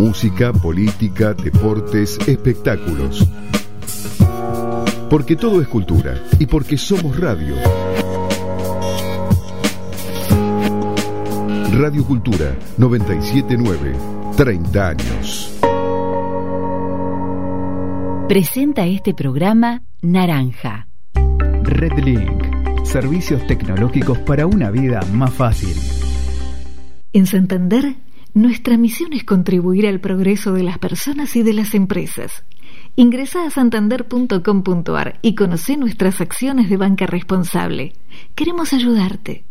Música, política, deportes, espectáculos. Porque todo es cultura y porque somos radio. Radio Cultura 979, 30 años. Presenta este programa Naranja. Redlink, servicios tecnológicos para una vida más fácil. En Santander, nuestra misión es contribuir al progreso de las personas y de las empresas. Ingresá a santander.com.ar y conocé nuestras acciones de banca responsable. Queremos ayudarte.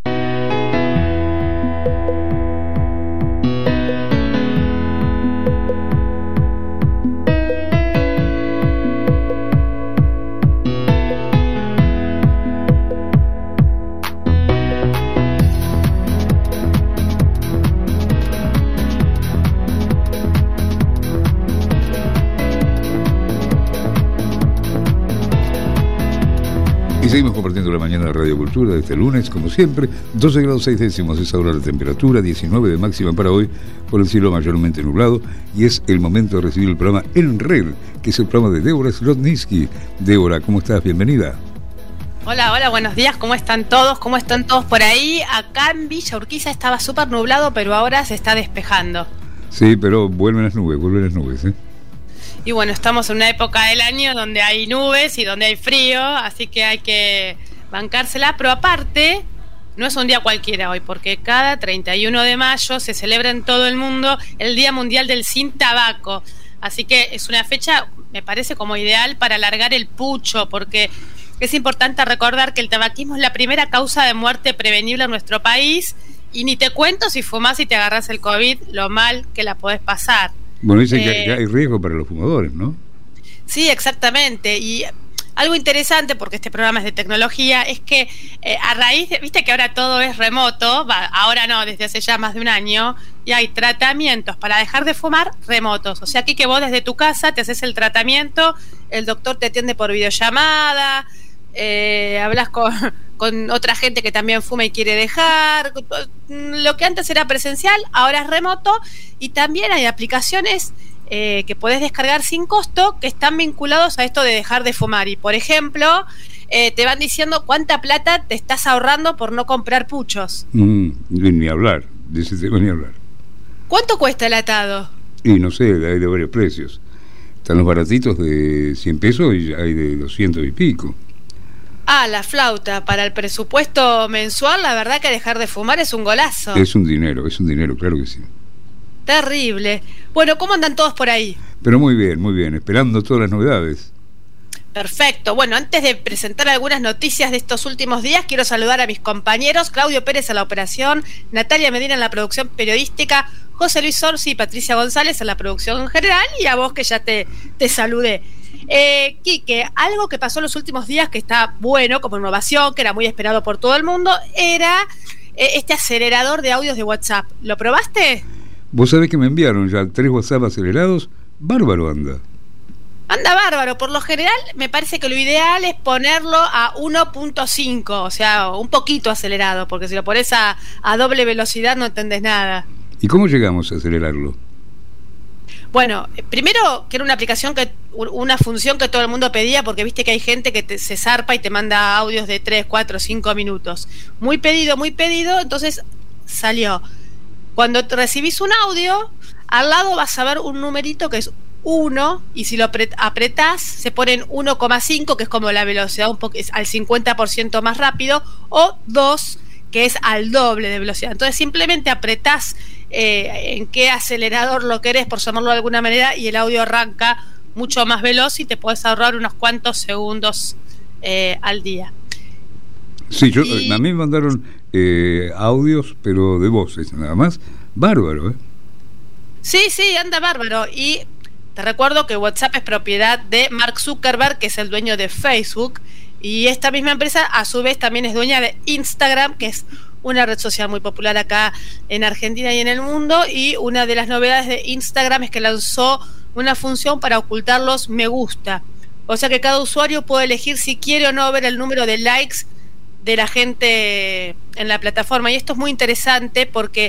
Seguimos compartiendo la mañana de Radio Cultura de este lunes, como siempre, 12 grados 6 décimos es ahora la temperatura, 19 de máxima para hoy, por el cielo mayormente nublado, y es el momento de recibir el programa En Red, que es el programa de Débora Slotnitzky. Débora, ¿cómo estás? Bienvenida. Hola, buenos días, ¿cómo están todos? ¿Cómo están todos por ahí? Acá en Villa Urquiza estaba súper nublado, pero ahora se está despejando. Sí, pero vuelven las nubes, ¿eh? Y bueno, estamos en una época del año donde hay nubes y donde hay frío, así que hay que bancársela. Pero aparte, no es un día cualquiera hoy, porque cada 31 de mayo se celebra en todo el mundo el Día Mundial del Sin Tabaco. Así que es una fecha, me parece, como ideal para alargar el pucho, porque es importante recordar que el tabaquismo es la primera causa de muerte prevenible en nuestro país. Y ni te cuento si fumás y te agarrás el COVID, lo mal que la podés pasar. Bueno, dicen que hay riesgo para los fumadores, ¿no? Sí, exactamente. Y algo interesante, porque este programa es de tecnología, es que a raíz de, viste que ahora todo es remoto, ahora no, desde hace ya más de un año, y hay tratamientos para dejar de fumar remotos. O sea, aquí que vos desde tu casa te haces el tratamiento, el doctor te atiende por videollamada, hablas con otra gente que también fuma y quiere dejar. Lo que antes era presencial, ahora es remoto, y también hay aplicaciones que podés descargar sin costo que están vinculados a esto de dejar de fumar. Y por ejemplo, te van diciendo cuánta plata te estás ahorrando por no comprar puchos. Ni hablar, de ese tema ni hablar. ¿Cuánto cuesta el atado? Y no sé, hay de varios precios. Están los baratitos de 100 pesos y hay de 200 y pico. La flauta, para el presupuesto mensual, la verdad que dejar de fumar es un golazo. Es un dinero, claro que sí. Terrible. Bueno, ¿cómo andan todos por ahí? Pero muy bien, esperando todas las novedades. Perfecto. Bueno, antes de presentar algunas noticias de estos últimos días, quiero saludar a mis compañeros, Claudio Pérez en la operación, Natalia Medina en la producción periodística, José Luis Orsi y Patricia González en la producción general, y a vos que ya te saludé. Quique, algo que pasó en los últimos días que está bueno como innovación, que era muy esperado por todo el mundo, era este acelerador de audios de WhatsApp. ¿Lo probaste? Vos sabés que me enviaron ya 3 WhatsApp acelerados. Bárbaro anda. Anda bárbaro. Por lo general me parece que lo ideal es ponerlo a 1.5, o sea, un poquito acelerado, porque si lo pones a doble velocidad no entendés nada. ¿Y cómo llegamos a acelerarlo? Bueno, primero que era una función que todo el mundo pedía, porque viste que hay gente que se zarpa y te manda audios de 3, 4, 5 minutos. Muy pedido, entonces salió. Cuando recibís un audio, al lado vas a ver un numerito que es 1, y si lo apretás se pone en 1,5, que es como la velocidad es al 50% más rápido, o 2, que es al doble de velocidad. Entonces simplemente apretás en qué acelerador lo querés, por llamarlo de alguna manera, y el audio arranca mucho más veloz y te podés ahorrar unos cuantos segundos al día. Sí, a mí me mandaron audios, pero de voces nada más. Bárbaro, ¿eh? Sí, anda bárbaro. Y te recuerdo que WhatsApp es propiedad de Mark Zuckerberg, que es el dueño de Facebook, y esta misma empresa a su vez también es dueña de Instagram, que es una red social muy popular acá en Argentina y en el mundo. Y una de las novedades de Instagram es que lanzó una función para ocultar los me gusta. O sea que cada usuario puede elegir si quiere o no ver el número de likes de la gente en la plataforma. Y esto es muy interesante porque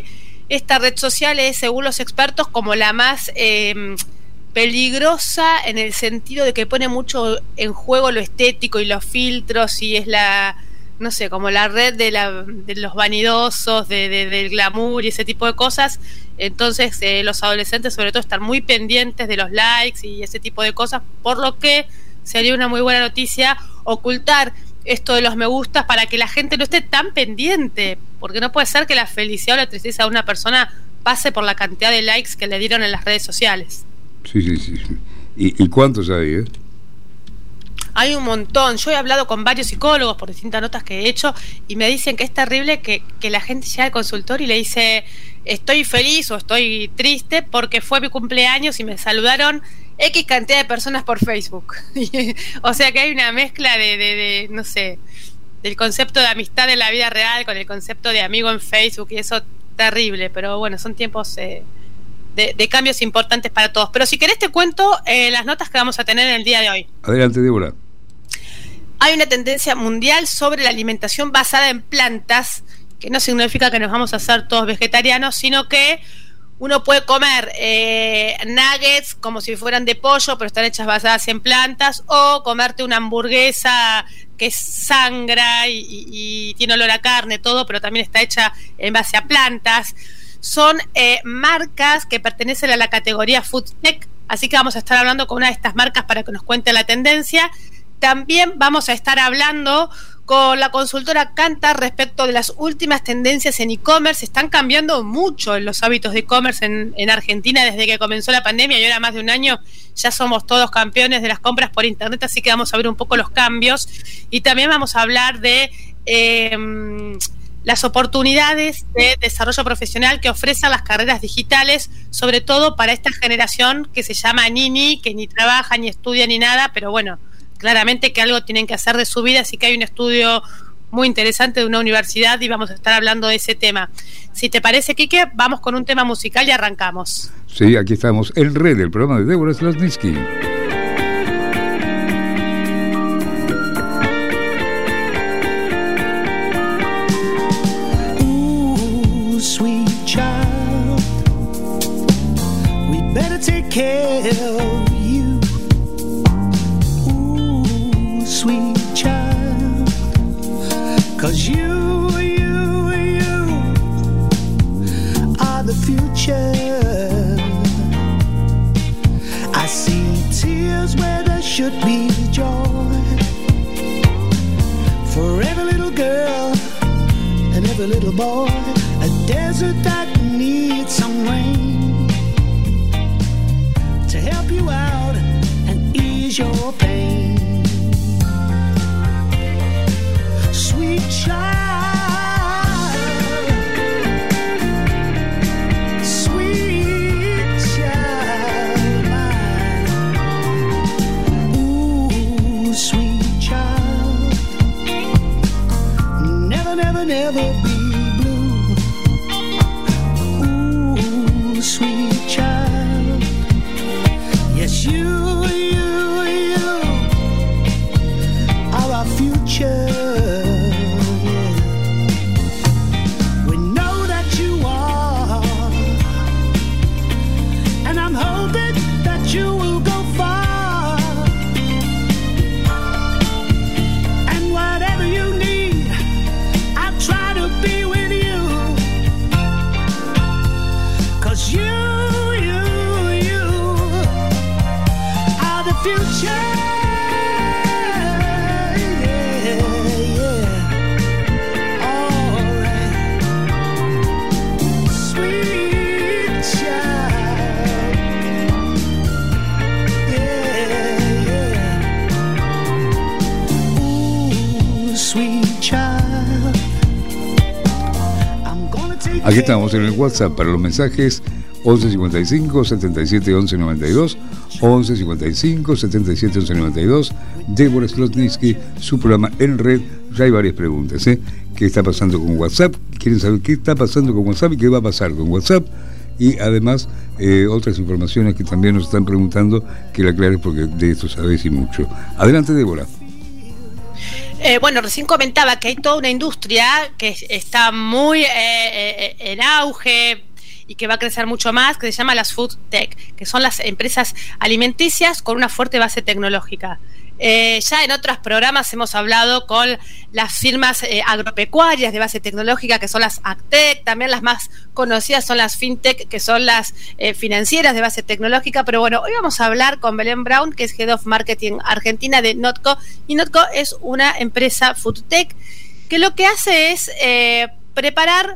esta red social es, según los expertos, como la más peligrosa, en el sentido de que pone mucho en juego lo estético y los filtros, y es no sé, como la red de los vanidosos, del glamour y ese tipo de cosas. Entonces los adolescentes sobre todo están muy pendientes de los likes y ese tipo de cosas, por lo que sería una muy buena noticia ocultar esto de los me gustas para que la gente no esté tan pendiente, porque no puede ser que la felicidad o la tristeza de una persona pase por la cantidad de likes que le dieron en las redes sociales. Sí. ¿Y cuántos hay, Hay un montón. Yo he hablado con varios psicólogos por distintas notas que he hecho y me dicen que es terrible que la gente llega al consultorio y le dice estoy feliz o estoy triste porque fue mi cumpleaños y me saludaron X cantidad de personas por Facebook. O sea que hay una mezcla de no sé, del concepto de amistad en la vida real con el concepto de amigo en Facebook, y eso terrible, pero bueno, son tiempos de cambios importantes para todos. Pero si querés te cuento las notas que vamos a tener en el día de hoy. Adelante, Débora. Hay una tendencia mundial sobre la alimentación basada en plantas, que no significa que nos vamos a hacer todos vegetarianos, sino que uno puede comer nuggets como si fueran de pollo, pero están hechas basadas en plantas, o comerte una hamburguesa que sangra y tiene olor a carne, todo, pero también está hecha en base a plantas. Son marcas que pertenecen a la categoría Food Tech, así que vamos a estar hablando con una de estas marcas para que nos cuente la tendencia. También vamos a estar hablando con la consultora Kantar respecto de las últimas tendencias en e-commerce. Están cambiando mucho los hábitos de e-commerce en Argentina desde que comenzó la pandemia, y ahora más de un año ya somos todos campeones de las compras por internet, así que vamos a ver un poco los cambios. Y también vamos a hablar de las oportunidades de desarrollo profesional que ofrecen las carreras digitales, sobre todo para esta generación que se llama Nini, que ni trabaja, ni estudia, ni nada, pero bueno, claramente que algo tienen que hacer de su vida, así que hay un estudio muy interesante de una universidad y vamos a estar hablando de ese tema. Si te parece, Quique, vamos con un tema musical y arrancamos. Sí, aquí estamos, en red, el programa de Débora Slotnitzky. Sweet child, we better take care of you. Ooh, sweet child, 'cause you are the future. I see tears where there should be joy. For every little girl and every little boy, a desert that needs some rain to help you out and ease your pain. Sweet child, sweet child mine. Ooh, sweet child, never, never, never be sweet child. Yes, you are our future. Yeah. We know that you are, and I'm hoping that you will go far. And whatever you need, I'll try to be with you. 'Cause you are the future. Aquí estamos en el WhatsApp para los mensajes 11 55 77 11 92, 11 55 77 11 92. Débora Slotnitzky, su programa en red. Ya hay varias preguntas, ¿Qué está pasando con WhatsApp? Quieren saber qué está pasando con WhatsApp y qué va a pasar con WhatsApp. Y además otras informaciones que también nos están preguntando, que la aclares porque de esto sabés y mucho. Adelante, Débora. Bueno, recién comentaba que hay toda una industria que está muy en auge, y que va a crecer mucho más, que se llama las Food Tech, que son las empresas alimenticias con una fuerte base tecnológica. Ya en otros programas hemos hablado con las firmas agropecuarias de base tecnológica, que son las AgTech, también las más conocidas son las FinTech, que son las financieras de base tecnológica, pero bueno, hoy vamos a hablar con Belén Brown, que es Head of Marketing Argentina de Notco, y Notco es una empresa FoodTech que lo que hace es preparar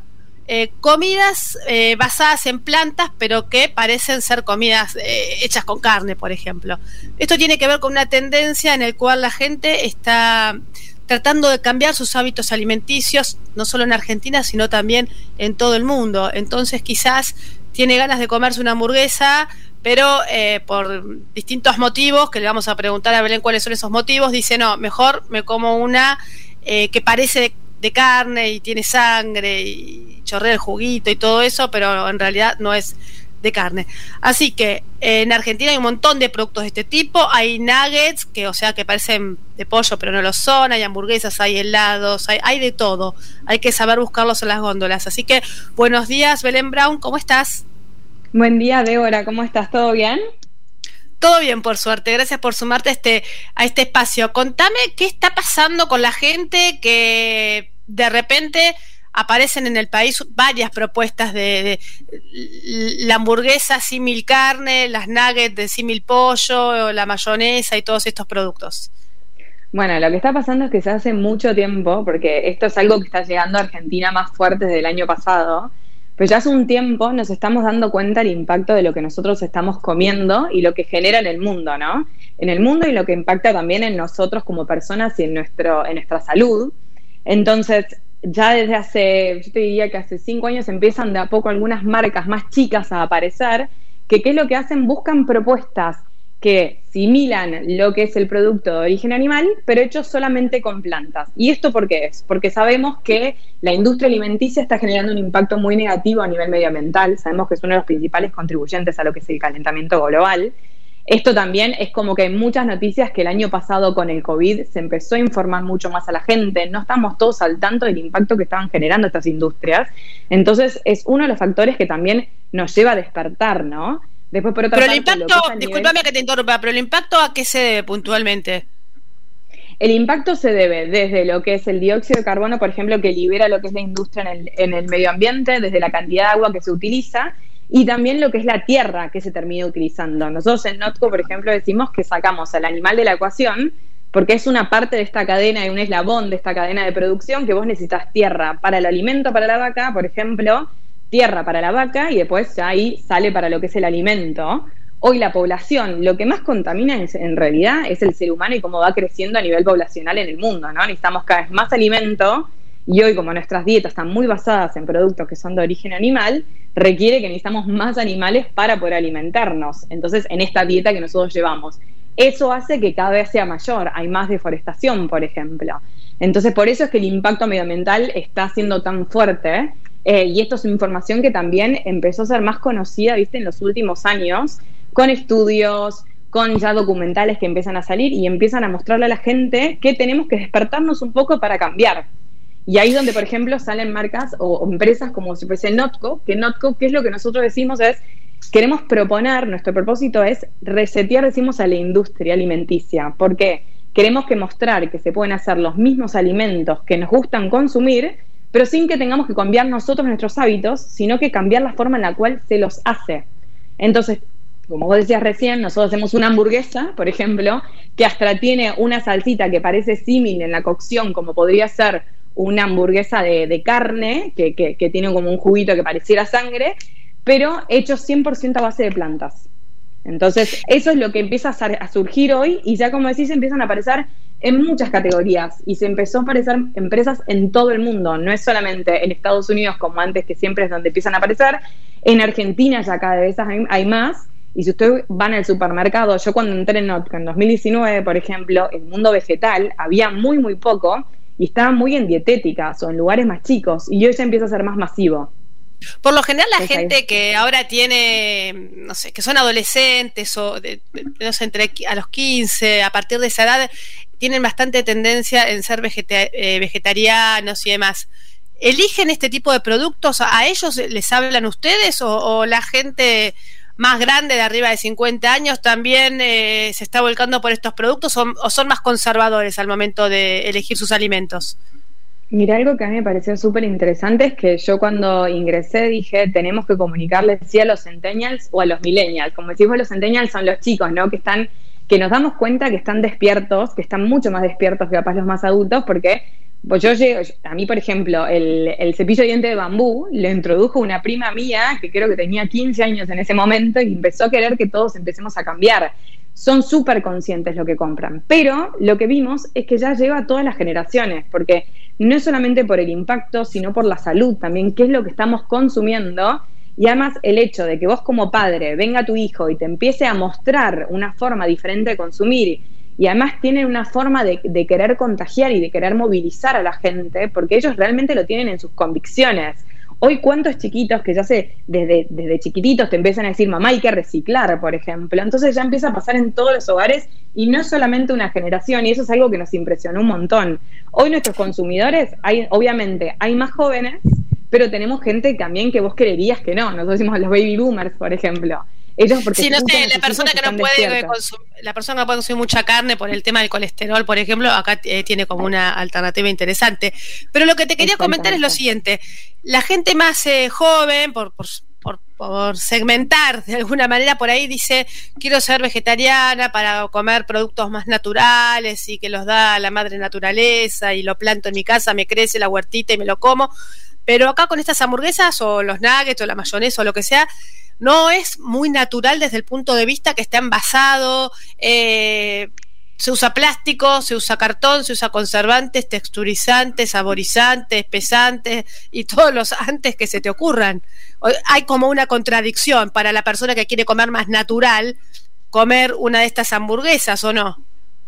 comidas basadas en plantas, pero que parecen ser comidas hechas con carne, por ejemplo. Esto tiene que ver con una tendencia en la cual la gente está tratando de cambiar sus hábitos alimenticios, no solo en Argentina, sino también en todo el mundo. Entonces quizás tiene ganas de comerse una hamburguesa, pero por distintos motivos, que le vamos a preguntar a Belén cuáles son esos motivos, dice, no, mejor me como una que parece de carne y tiene sangre y chorrea el juguito y todo eso, pero en realidad no es de carne. Así que en Argentina hay un montón de productos de este tipo. Hay nuggets, que parecen de pollo pero no lo son, hay hamburguesas, hay helados, hay de todo. Hay que saber buscarlos en las góndolas. Así que buenos días, Belén Brown, ¿cómo estás? Buen día, Débora, ¿cómo estás? ¿Todo bien? Todo bien, por suerte. Gracias por sumarte a este espacio. Contame qué está pasando con la gente que de repente aparecen en el país varias propuestas de la hamburguesa símil carne, las nuggets de símil pollo, la mayonesa y todos estos productos. Bueno, lo que está pasando es que se hace mucho tiempo, porque esto es algo que está llegando a Argentina más fuerte desde el año pasado, pero ya hace un tiempo nos estamos dando cuenta del impacto de lo que nosotros estamos comiendo y lo que genera en el mundo, ¿no? En el mundo y lo que impacta también en nosotros como personas y en nuestra salud. Entonces, ya desde yo te diría que hace 5 años empiezan de a poco algunas marcas más chicas a aparecer, que ¿qué es lo que hacen? Buscan propuestas que similan lo que es el producto de origen animal, pero hechos solamente con plantas. ¿Y esto por qué es? Porque sabemos que la industria alimenticia está generando un impacto muy negativo a nivel medioambiental. Sabemos que es uno de los principales contribuyentes a lo que es el calentamiento global. Esto también es como que hay muchas noticias que el año pasado con el COVID se empezó a informar mucho más a la gente. No estamos todos al tanto del impacto que estaban generando estas industrias. Entonces es uno de los factores que también nos lleva a despertar, ¿no? Después, por otra parte, el impacto, discúlpame que te interrumpa, pero el impacto ¿a qué se debe puntualmente? El impacto se debe desde lo que es el dióxido de carbono, por ejemplo, que libera lo que es la industria en el medio ambiente, desde la cantidad de agua que se utiliza, y también lo que es la tierra que se termina utilizando. Nosotros en Notco, por ejemplo, decimos que sacamos al animal de la ecuación porque es una parte de esta cadena y un eslabón de esta cadena de producción que vos necesitas tierra para el alimento para la vaca, por ejemplo, tierra para la vaca y después ya ahí sale para lo que es el alimento. Hoy la población, lo que más contamina en realidad es el ser humano y cómo va creciendo a nivel poblacional en el mundo, ¿no? Necesitamos cada vez más alimento y hoy como nuestras dietas están muy basadas en productos que son de origen animal, requiere que necesitamos más animales para poder alimentarnos. Entonces, en esta dieta que nosotros llevamos, eso hace que cada vez sea mayor, hay más deforestación, por ejemplo. Entonces, por eso es que el impacto medioambiental está siendo tan fuerte, y esto es una información que también empezó a ser más conocida, ¿viste?, en los últimos años, con estudios, con ya documentales que empiezan a salir y empiezan a mostrarle a la gente que tenemos que despertarnos un poco para cambiar. Y ahí donde, por ejemplo, salen marcas o empresas como si fuese Notco, que es lo que nosotros decimos es, queremos proponer, nuestro propósito es resetear, decimos, a la industria alimenticia. ¿Por qué? Queremos que mostrar que se pueden hacer los mismos alimentos que nos gustan consumir, pero sin que tengamos que cambiar nosotros nuestros hábitos, sino que cambiar la forma en la cual se los hace. Entonces, como vos decías recién, nosotros hacemos una hamburguesa, por ejemplo, que hasta tiene una salsita que parece símil en la cocción, como podría ser una hamburguesa de carne, que tiene como un juguito que pareciera sangre, pero hecho 100% a base de plantas. Entonces, eso es lo que empieza a surgir hoy, y ya como decís, empiezan a aparecer en muchas categorías, y se empezó a aparecer empresas en todo el mundo, no es solamente en Estados Unidos como antes, que siempre es donde empiezan a aparecer, en Argentina ya cada vez hay más, y si ustedes van al supermercado, yo cuando entré en Notco en 2019, por ejemplo, el mundo vegetal había muy, muy poco, y estaba muy en dietéticas o en lugares más chicos, y hoy ya empieza a ser más masivo. Por lo general la gente que ahora tiene, no sé, que son adolescentes o no sé, a los 15, a partir de esa edad, tienen bastante tendencia en ser vegetarianos y demás. ¿eligen este tipo de productos? ¿A ellos les hablan ustedes o la gente más grande de arriba de 50 años también se está volcando por estos productos o son más conservadores al momento de elegir sus alimentos? Mira, algo que a mí me pareció súper interesante es que yo cuando ingresé dije, tenemos que comunicarles sí a los centennials o a los millennials. Como decimos, los centennials son los chicos, ¿no? Que nos damos cuenta que están despiertos, que están mucho más despiertos que capaz los más adultos, porque pues a mí, por ejemplo, el cepillo de diente de bambú le introdujo una prima mía que creo que tenía 15 años en ese momento y empezó a querer que todos empecemos a cambiar. Son súper conscientes lo que compran, pero lo que vimos es que ya lleva a todas las generaciones, porque no es solamente por el impacto, sino por la salud también, qué es lo que estamos consumiendo. Y además el hecho de que vos como padre venga tu hijo y te empiece a mostrar una forma diferente de consumir, y además tienen una forma de querer contagiar y de querer movilizar a la gente, porque ellos realmente lo tienen en sus convicciones. Hoy cuántos chiquitos que ya desde chiquititos te empiezan a decir, mamá, hay que reciclar, por ejemplo. Entonces ya empieza a pasar en todos los hogares y no es solamente una generación, y eso es algo que nos impresionó un montón. Hoy nuestros consumidores, obviamente hay más jóvenes, pero tenemos gente también que vos creerías que no. Nosotros decimos los baby boomers, por ejemplo. Ellos porque sí, no sé, la persona que no puede consumir mucha carne por el tema del colesterol, por ejemplo, acá tiene como una alternativa interesante. Pero lo que te quería comentar es lo siguiente: la gente más joven, por segmentar de alguna manera, por ahí dice, quiero ser vegetariana para comer productos más naturales y que los da la madre naturaleza y lo planto en mi casa, me crece la huertita y me lo como. Pero acá con estas hamburguesas o los nuggets o la mayonesa o lo que sea, no es muy natural desde el punto de vista que está envasado, se usa plástico, se usa cartón, se usa conservantes, texturizantes, saborizantes, espesantes y todos los antes que se te ocurran. Hay como una contradicción para la persona que quiere comer más natural, comer una de estas hamburguesas, ¿o no?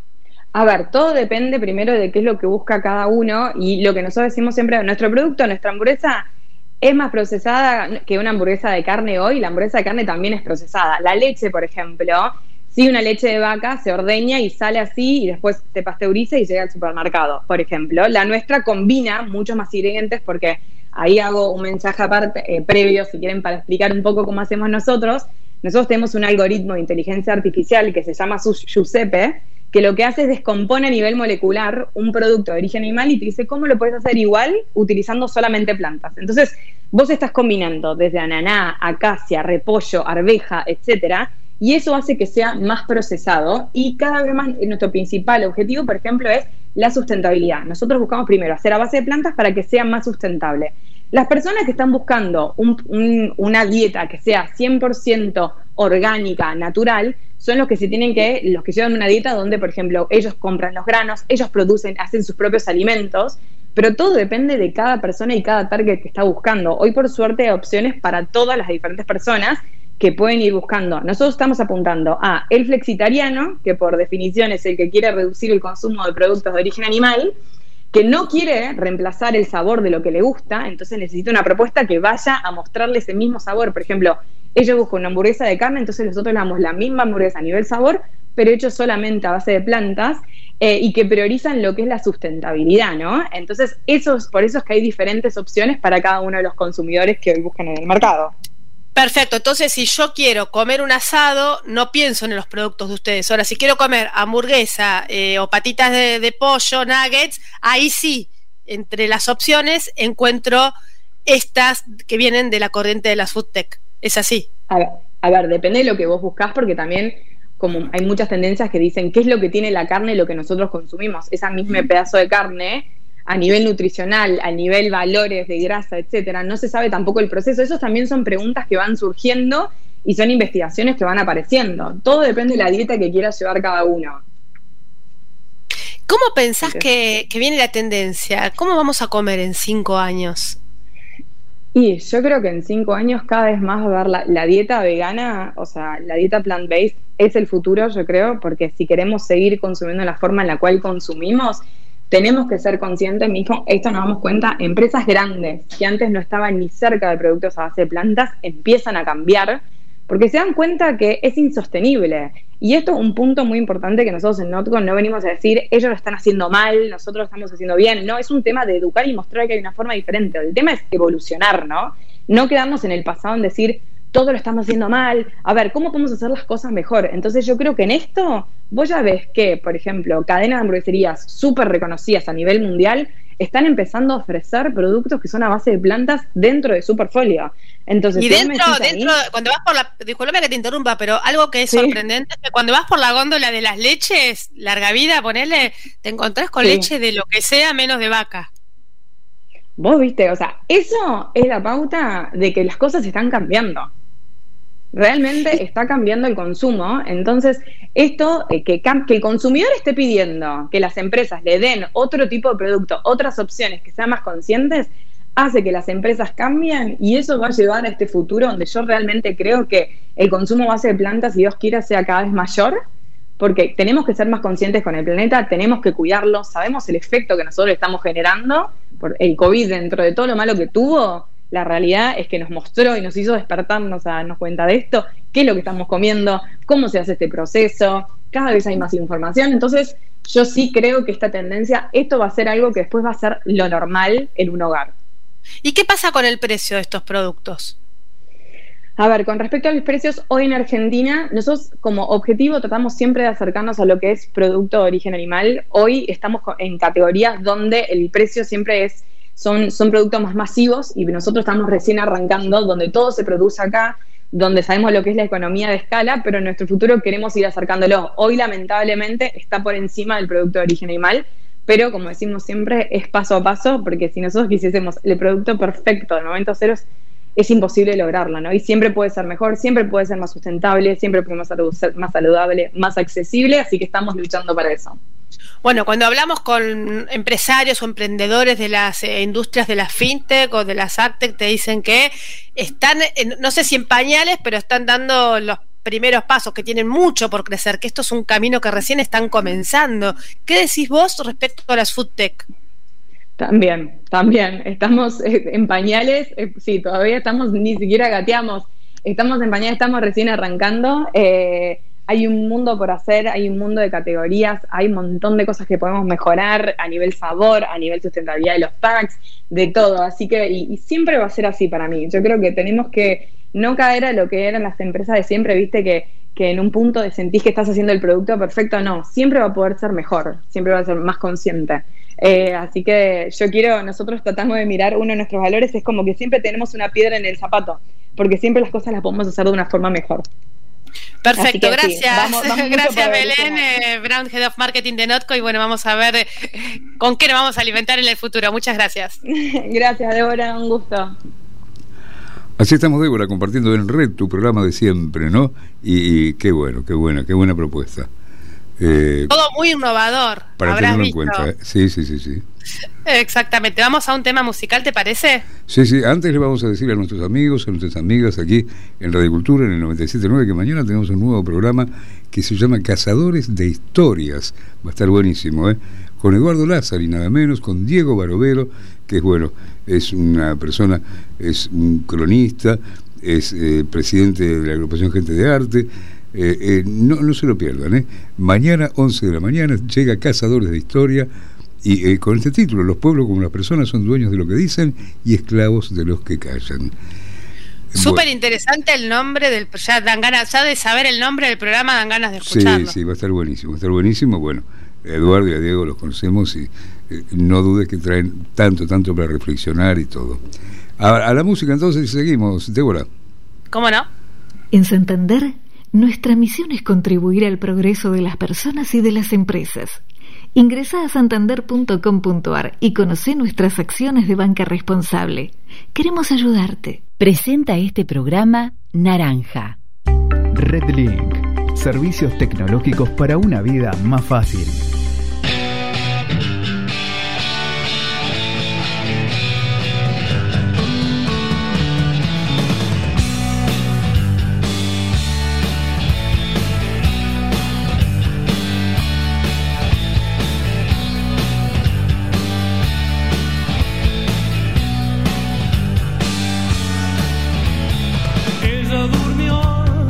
A ver, todo depende primero de qué es lo que busca cada uno, y lo que nosotros decimos siempre, nuestro producto, nuestra hamburguesa es más procesada que una hamburguesa de carne hoy. La hamburguesa de carne también es procesada. La leche, por ejemplo, si una leche de vaca se ordeña y sale así y después se pasteuriza y llega al supermercado, por ejemplo. La nuestra combina muchos más ingredientes, porque ahí hago un mensaje aparte, previo, si quieren, para explicar un poco cómo hacemos nosotros. Nosotros tenemos un algoritmo de inteligencia artificial que se llama Giuseppe, que lo que hace es descompone a nivel molecular un producto de origen animal y te dice cómo lo puedes hacer igual utilizando solamente plantas. Entonces, vos estás combinando desde ananá, acacia, repollo, arveja, etcétera, y eso hace que sea más procesado, y cada vez más nuestro principal objetivo, por ejemplo, es la sustentabilidad. Nosotros buscamos primero hacer a base de plantas para que sea más sustentable. Las personas que están buscando una dieta que sea 100% orgánica, natural, son los que llevan una dieta donde, por ejemplo, ellos compran los granos, ellos hacen sus propios alimentos, pero todo depende de cada persona y cada target que está buscando. Hoy, por suerte, hay opciones para todas las diferentes personas que pueden ir buscando. Nosotros estamos apuntando a el flexitariano, que por definición es el que quiere reducir el consumo de productos de origen animal, que no quiere reemplazar el sabor de lo que le gusta, entonces necesita una propuesta que vaya a mostrarle ese mismo sabor. Por ejemplo, ellos buscan una hamburguesa de carne, entonces nosotros le damos la misma hamburguesa a nivel sabor, pero hecho solamente a base de plantas, y que priorizan lo que es la sustentabilidad, ¿no? Entonces, por eso es que hay diferentes opciones para cada uno de los consumidores que hoy buscan en el mercado. Perfecto, entonces si yo quiero comer un asado, no pienso en los productos de ustedes. Ahora, si quiero comer hamburguesa o patitas de pollo, nuggets, ahí sí, entre las opciones encuentro estas que vienen de la corriente de las food tech. ¿Es así? A ver, depende de lo que vos buscás, porque también como hay muchas tendencias que dicen qué es lo que tiene la carne y lo que nosotros consumimos. Esa misma pedazo de carne, a nivel nutricional, a nivel valores de grasa, etcétera, no se sabe tampoco el proceso. Esos también son preguntas que van surgiendo y son investigaciones que van apareciendo. Todo depende de la dieta que quiera llevar cada uno. ¿Cómo pensás que viene la tendencia? ¿Cómo vamos a comer en 5 años? Y yo creo que en 5 años cada vez más va a haber la dieta vegana, o sea, la dieta plant-based es el futuro, yo creo, porque si queremos seguir consumiendo la forma en la cual consumimos, tenemos que ser conscientes mismo. Esto nos damos cuenta, empresas grandes que antes no estaban ni cerca de productos a base de plantas empiezan a cambiar, porque se dan cuenta que es insostenible. Y esto es un punto muy importante que nosotros en Notco no venimos a decir, ellos lo están haciendo mal, nosotros lo estamos haciendo bien. No, es un tema de educar y mostrar que hay una forma diferente. El tema es evolucionar, ¿no? No quedarnos en el pasado en decir, todo lo estamos haciendo mal. A ver, ¿cómo podemos hacer las cosas mejor? Entonces yo creo que en esto, vos ya ves que, por ejemplo, cadenas de hamburgueserías súper reconocidas a nivel mundial están empezando a ofrecer productos que son a base de plantas dentro de su portfolio. Entonces, y dentro, cuando vas por la, disculpame que te interrumpa, pero algo que es sorprendente es que cuando vas por la góndola de las leches, larga vida, ponele, te encontrás con leche de lo que sea menos de vaca. Vos viste, o sea, eso es la pauta de que las cosas están cambiando. Realmente está cambiando el consumo. Entonces, esto, que el consumidor esté pidiendo que las empresas le den otro tipo de producto, otras opciones que sean más conscientes, hace que las empresas cambien, y eso va a llevar a este futuro donde yo realmente creo que el consumo a base de plantas, si Dios quiera, sea cada vez mayor, porque tenemos que ser más conscientes con el planeta, tenemos que cuidarlo, sabemos el efecto que nosotros estamos generando por el COVID. Dentro de todo lo malo que tuvo, la realidad es que nos mostró y nos hizo despertarnos a darnos cuenta de esto, qué es lo que estamos comiendo, cómo se hace este proceso, cada vez hay más información. Entonces yo sí creo que esta tendencia, esto va a ser algo que después va a ser lo normal en un hogar. ¿Y qué pasa con el precio de estos productos? A ver, con respecto a los precios, hoy en Argentina, nosotros como objetivo tratamos siempre de acercarnos a lo que es producto de origen animal. Hoy estamos en categorías donde el precio siempre son productos más masivos, y nosotros estamos recién arrancando, donde todo se produce acá, donde sabemos lo que es la economía de escala, pero en nuestro futuro queremos ir acercándolo. Hoy, lamentablemente, está por encima del producto de origen animal, pero como decimos siempre, es paso a paso, porque si nosotros quisiésemos el producto perfecto del momento cero, es imposible lograrlo, ¿no? Y siempre puede ser mejor, siempre puede ser más sustentable, siempre puede ser más saludable, más accesible, así que estamos luchando para eso. Bueno, cuando hablamos con empresarios o emprendedores de las industrias de las fintech o de las agtech, te dicen que están, no sé si en pañales, pero están dando los primeros pasos, que tienen mucho por crecer, que esto es un camino que recién están comenzando. ¿Qué decís vos respecto a las foodtech? También, estamos en pañales, sí, todavía estamos, ni siquiera gateamos, estamos en pañales, estamos recién arrancando, hay un mundo por hacer, hay un mundo de categorías, hay un montón de cosas que podemos mejorar a nivel sabor, a nivel sustentabilidad de los packs, de todo, así que, y siempre va a ser así para mí. Yo creo que tenemos que no caer a lo que eran las empresas de siempre, viste, que en un punto de sentís que estás haciendo el producto perfecto, no, siempre va a poder ser mejor, siempre va a ser más consciente. Así que nosotros tratamos de mirar, uno de nuestros valores es como que siempre tenemos una piedra en el zapato, porque siempre las cosas las podemos hacer de una forma mejor. Perfecto, gracias. Sí, vamos gracias Belén, Brown, Head of Marketing de Notco, y bueno, vamos a ver con qué nos vamos a alimentar en el futuro. Muchas gracias. Gracias, Débora, un gusto. Así estamos, Débora, compartiendo en red tu programa de siempre, ¿no? Y qué buena propuesta. Todo muy innovador. Para tenerlo en cuenta. Sí. Exactamente. Vamos a un tema musical, ¿te parece? Sí. Antes le vamos a decir a nuestros amigos, a nuestras amigas aquí en Radio Cultura, en el 97.9, que mañana tenemos un nuevo programa que se llama Cazadores de Historias. Va a estar buenísimo, con Eduardo Lázaro y nada menos, con Diego Barovero, que es una persona, es un cronista, es presidente de la agrupación Gente de Arte. No se lo pierdan, Mañana 11 de la mañana llega Cazadores de Historia, y con este título: los pueblos como las personas son dueños de lo que dicen y esclavos de los que callan. Súper interesante el nombre del, ya dan ganas, ya de saber el nombre del programa dan ganas de escucharlo. Sí, va a estar buenísimo. Bueno, Eduardo y a Diego los conocemos y no dudes que traen tanto para reflexionar y todo. A la música entonces seguimos, Débora. ¿Cómo no? En Santander, nuestra misión es contribuir al progreso de las personas y de las empresas. Ingresá a santander.com.ar y conocé nuestras acciones de banca responsable. Queremos ayudarte. Presenta este programa Naranja. Redlink, servicios tecnológicos para una vida más fácil. Ella durmió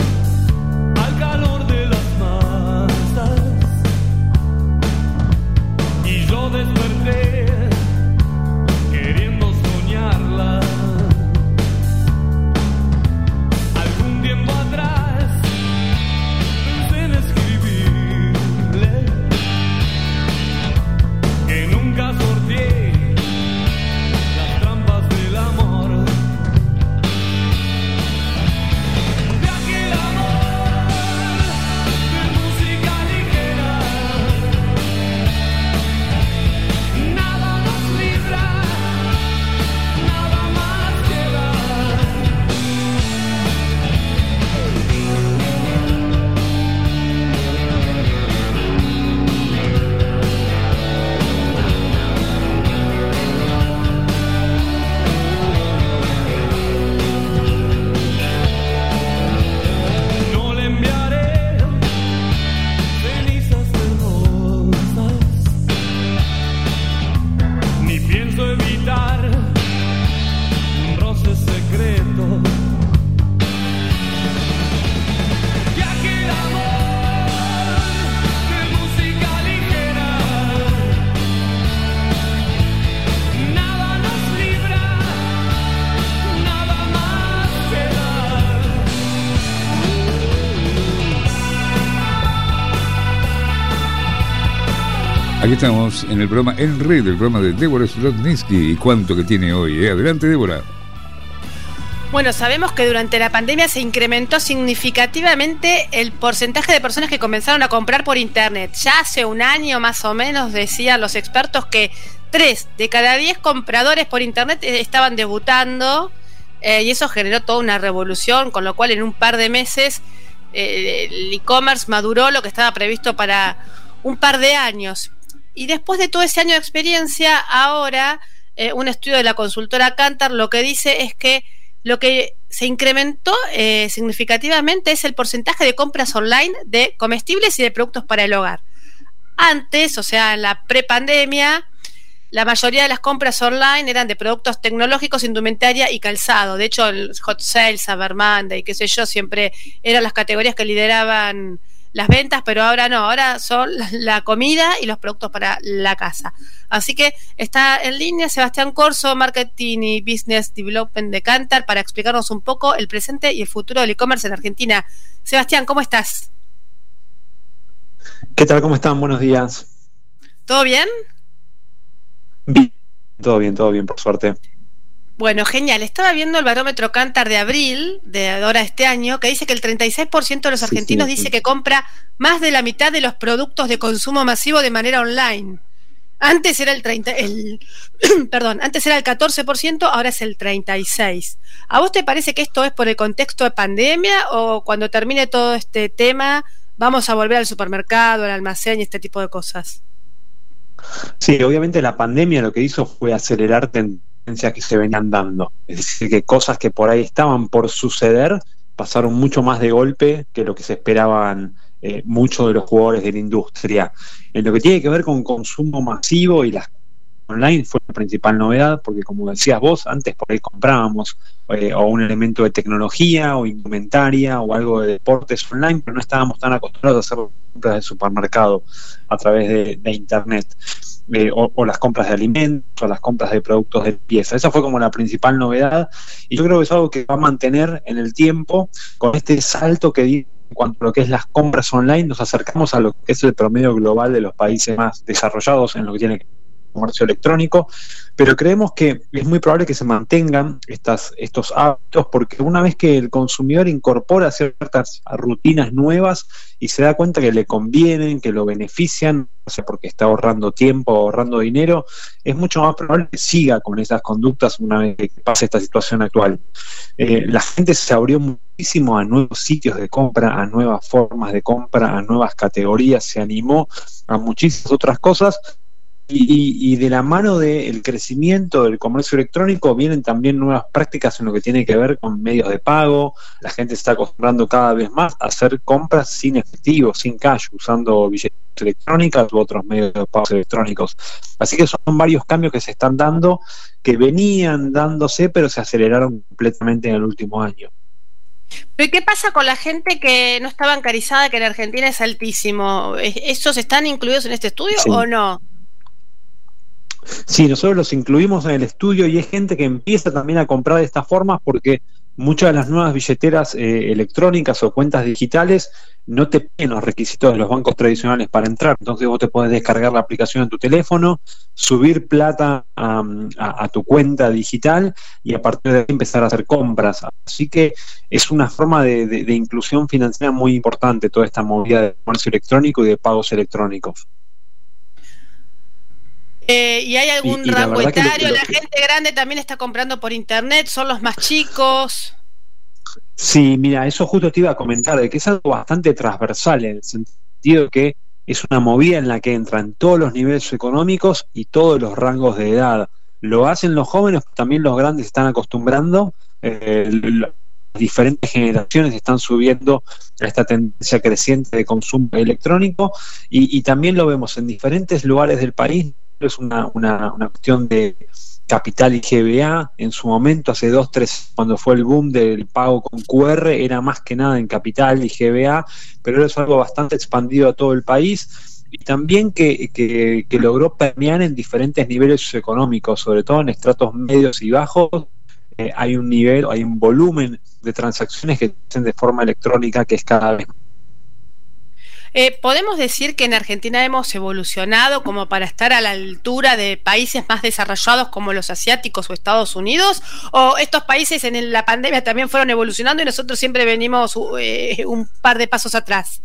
Aquí estamos en el programa En Red, el programa de Débora Slotnitzky. ¿Y cuánto que tiene hoy? Adelante, Débora. Bueno, sabemos que durante la pandemia se incrementó significativamente el porcentaje de personas que comenzaron a comprar por internet. Ya hace un año más o menos decían los expertos que 3 de cada 10 compradores por internet estaban debutando, y eso generó toda una revolución, con lo cual en un par de meses el e-commerce maduró lo que estaba previsto para un par de años. Y después de todo ese año de experiencia, ahora un estudio de la consultora Kantar lo que dice es que lo que se incrementó significativamente es el porcentaje de compras online de comestibles y de productos para el hogar. Antes, o sea, en la prepandemia, la mayoría de las compras online eran de productos tecnológicos, indumentaria y calzado. De hecho, el Hot Sale, Cyber Monday, qué sé yo, siempre eran las categorías que lideraban las ventas, pero ahora no, ahora son la comida y los productos para la casa. Así que está en línea Sebastián Corso, Marketing y Business Development de Kantar, para explicarnos un poco el presente y el futuro del e-commerce en Argentina. Sebastián, ¿cómo estás? ¿Qué tal? ¿Cómo están? Buenos días. ¿Todo bien? Bien, todo bien, por suerte. Bueno, genial. Estaba viendo el barómetro Kantar de abril, de ahora este año, que dice que el 36% de los argentinos dice que compra más de la mitad de los productos de consumo masivo de manera online. Antes era antes era el 14%, ahora es el 36%. ¿A vos te parece que esto es por el contexto de pandemia o cuando termine todo este tema vamos a volver al supermercado, al almacén y este tipo de cosas? Sí, obviamente la pandemia lo que hizo fue acelerar tendencias que se venían dando. Es decir, que cosas que por ahí estaban por suceder pasaron mucho más de golpe que lo que se esperaban muchos de los jugadores de la industria. En lo que tiene que ver con consumo masivo y las online fue la principal novedad, porque como decías vos, antes por ahí comprábamos o un elemento de tecnología o indumentaria o algo de deportes online, pero no estábamos tan acostumbrados a hacer compras de supermercado a través de internet. O las compras de alimentos, o las compras de productos de limpieza. Esa fue como la principal novedad, y yo creo que es algo que va a mantener en el tiempo. Con este salto que di en cuanto a lo que es las compras online, nos acercamos a lo que es el promedio global de los países más desarrollados en lo que tiene que ver con el comercio electrónico, pero creemos que es muy probable que se mantengan estos hábitos, porque una vez que el consumidor incorpora ciertas rutinas nuevas y se da cuenta que le convienen, que lo benefician, o sea, porque está ahorrando tiempo, ahorrando dinero, es mucho más probable que siga con esas conductas una vez que pase esta situación actual. La gente se abrió muchísimo a nuevos sitios de compra, a nuevas formas de compra, a nuevas categorías, se animó a muchísimas otras cosas. Y de la mano del crecimiento del comercio electrónico vienen también nuevas prácticas en lo que tiene que ver con medios de pago. La gente se está acostumbrando cada vez más a hacer compras sin efectivo, sin cash, usando billetes electrónicas u otros medios de pago electrónicos. Así que son varios cambios que se están dando, que venían dándose, pero se aceleraron completamente en el último año. ¿Pero qué pasa con la gente que no está bancarizada, que en Argentina es altísimo? ¿Esos están incluidos en este estudio o no? Sí, nosotros los incluimos en el estudio y es gente que empieza también a comprar de esta forma porque muchas de las nuevas billeteras electrónicas o cuentas digitales no te piden los requisitos de los bancos tradicionales para entrar. Entonces vos te podés descargar la aplicación en tu teléfono, subir plata a tu cuenta digital y a partir de ahí empezar a hacer compras. Así que es una forma de inclusión financiera muy importante, toda esta movida de comercio electrónico y de pagos electrónicos. ¿Y hay algún rango etario? ¿La gente grande también está comprando por internet? ¿Son los más chicos? Sí, mira, eso justo te iba a comentar, de que es algo bastante transversal, en el sentido de que es una movida en la que entran todos los niveles económicos y todos los rangos de edad. Lo hacen los jóvenes, también los grandes se están acostumbrando. Las diferentes generaciones están subiendo a esta tendencia creciente de consumo electrónico y también lo vemos en diferentes lugares del país. Es una cuestión de capital y GBA. En su momento, hace 2-3, cuando fue el boom del pago con QR, era más que nada en capital y GBA, pero ahora es algo bastante expandido a todo el país y también que logró permear en diferentes niveles económicos, sobre todo en estratos medios y bajos. Hay un volumen de transacciones que se hacen de forma electrónica que es cada vez más. ¿Podemos decir que en Argentina hemos evolucionado como para estar a la altura de países más desarrollados como los asiáticos o Estados Unidos? ¿O estos países en la pandemia también fueron evolucionando y nosotros siempre venimos un par de pasos atrás?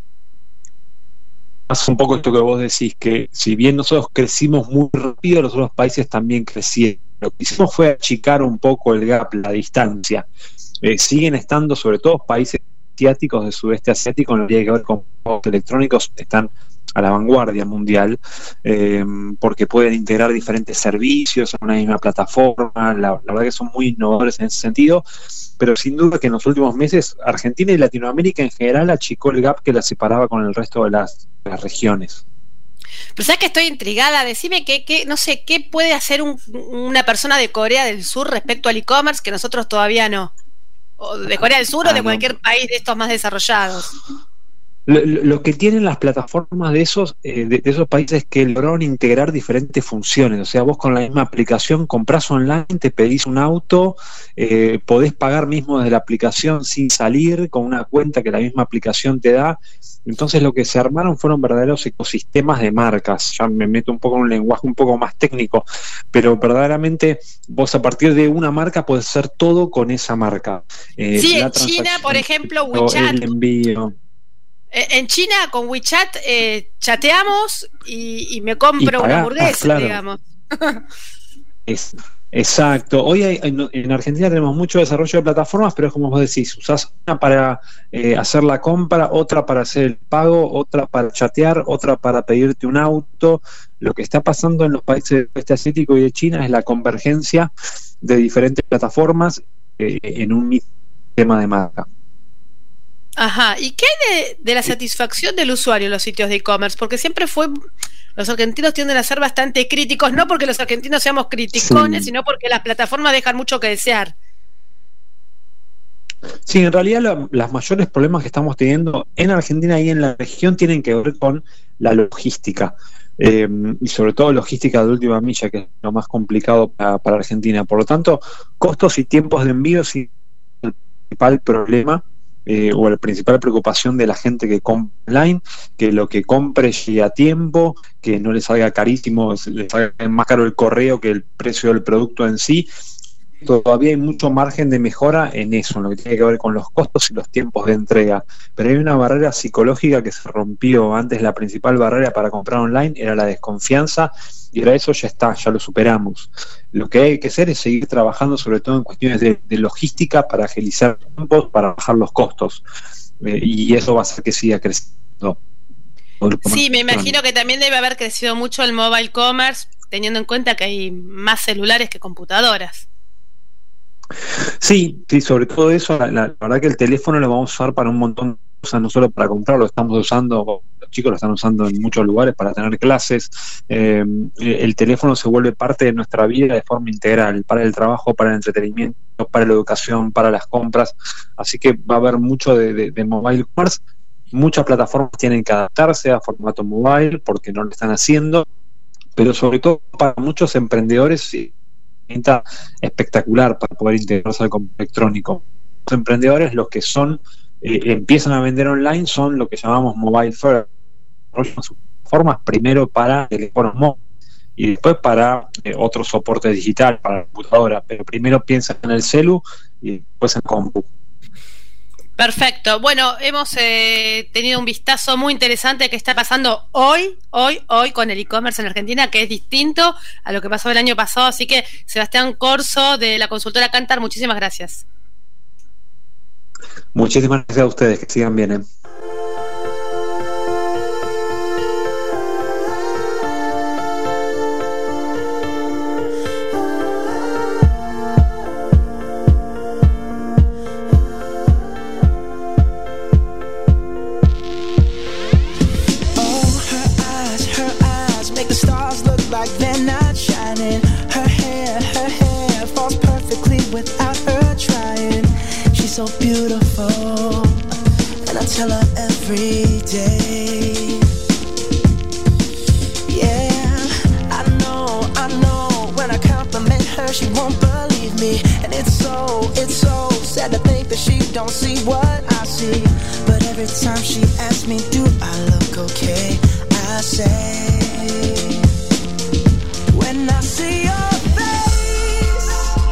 Hace un poco esto que vos decís, que si bien nosotros crecimos muy rápido, los otros países también crecieron. Lo que hicimos fue achicar un poco el gap, la distancia. Siguen estando, sobre todo países asiáticos del sudeste asiático, en lo que tiene que ver con juegos electrónicos, están a la vanguardia mundial, porque pueden integrar diferentes servicios en una misma plataforma. La verdad que son muy innovadores en ese sentido, pero sin duda que en los últimos meses Argentina y Latinoamérica en general achicó el gap que la separaba con el resto de las regiones. Pero sabes que estoy intrigada, decime no sé, ¿qué puede hacer una persona de Corea del Sur respecto al e-commerce que nosotros todavía no? O de Corea del Sur o de cualquier país de estos más desarrollados. Lo que tienen las plataformas de esos países es que lograron integrar diferentes funciones. O sea, vos con la misma aplicación comprás online, te pedís un auto, podés pagar mismo desde la aplicación sin salir, con una cuenta que la misma aplicación te da. Entonces lo que se armaron fueron verdaderos ecosistemas de marcas. Ya me meto un poco en un lenguaje un poco más técnico, pero verdaderamente vos a partir de una marca podés hacer todo con esa marca. Sí, en China, por ejemplo, WeChat. El envío. En China, con WeChat, chateamos y me compro una hamburguesa, claro. Digamos. Exacto. Hoy en Argentina tenemos mucho desarrollo de plataformas, pero es como vos decís, usás una para hacer la compra, otra para hacer el pago, otra para chatear, otra para pedirte un auto. Lo que está pasando en los países del oeste asiático y de China es la convergencia de diferentes plataformas en un mismo tema de marca. Ajá, ¿y qué hay de la satisfacción del usuario en los sitios de e-commerce? Porque siempre los argentinos tienden a ser bastante críticos, no porque los argentinos seamos criticones, sí, sino porque las plataformas dejan mucho que desear. Sí, en realidad los mayores problemas que estamos teniendo en Argentina y en la región tienen que ver con la logística, y sobre todo logística de última milla, que es lo más complicado para Argentina. Por lo tanto, costos y tiempos de envío es el principal problema, o la principal preocupación de la gente que compra online, que lo que compre llegue a tiempo, que no le salga carísimo, le salga más caro el correo que el precio del producto en sí. Todavía hay mucho margen de mejora en eso, en lo que tiene que ver con los costos y los tiempos de entrega, pero hay una barrera psicológica que se rompió. Antes la principal barrera para comprar online era la desconfianza, y ahora eso ya está, ya lo superamos. Lo que hay que hacer es seguir trabajando sobre todo en cuestiones de logística para agilizar tiempos, para bajar los costos, y eso va a hacer que siga creciendo. Sí, me imagino que también debe haber crecido mucho el mobile commerce, teniendo en cuenta que hay más celulares que computadoras. Sí, sobre todo eso. La verdad que el teléfono lo vamos a usar para un montón de cosas, no solo para comprar, lo estamos usando, los chicos lo están usando en muchos lugares para tener clases. El teléfono se vuelve parte de nuestra vida de forma integral, para el trabajo, para el entretenimiento, para la educación, para las compras. Así que va a haber mucho de mobile commerce. Muchas plataformas tienen que adaptarse a formato mobile porque no lo están haciendo, pero sobre todo para muchos emprendedores espectacular para poder integrarse al comercio electrónico. Los emprendedores, los que empiezan a vender online, son lo que llamamos mobile first, sus formas primero para teléfonos móviles y después para otros soportes digitales, para la computadora, pero primero piensan en el celu y después en compu. Perfecto. Bueno, hemos tenido un vistazo muy interesante que está pasando hoy con el e-commerce en Argentina, que es distinto a lo que pasó el año pasado. Así que, Sebastián Corso, de la consultora Kantar, muchísimas gracias. Muchísimas gracias a ustedes, que sigan bien. They're not shining. Her hair falls perfectly without her trying. She's so beautiful, and I tell her every day. Yeah, I know. When I compliment her, she won't believe me, and it's so sad to think that she don't see what I see. But every time she asks me, do I look okay? I say, when I see your face,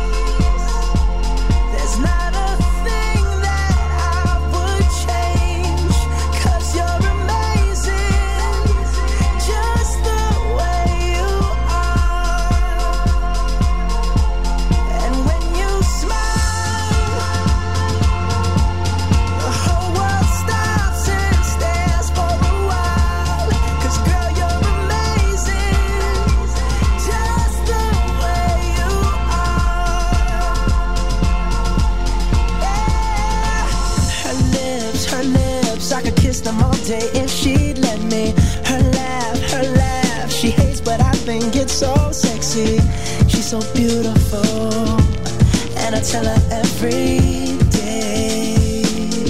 there's not a thing that I would change, 'cause you're amazing, just the way you are. And when you smile, the whole world stops and stares for a while, 'cause girl, you're amazing, just the way you are. Yeah. Her lips, I could kiss them all day if she'd let me. Her laugh, she hates but I think it's so sexy. She's so beautiful, and I tell her every day.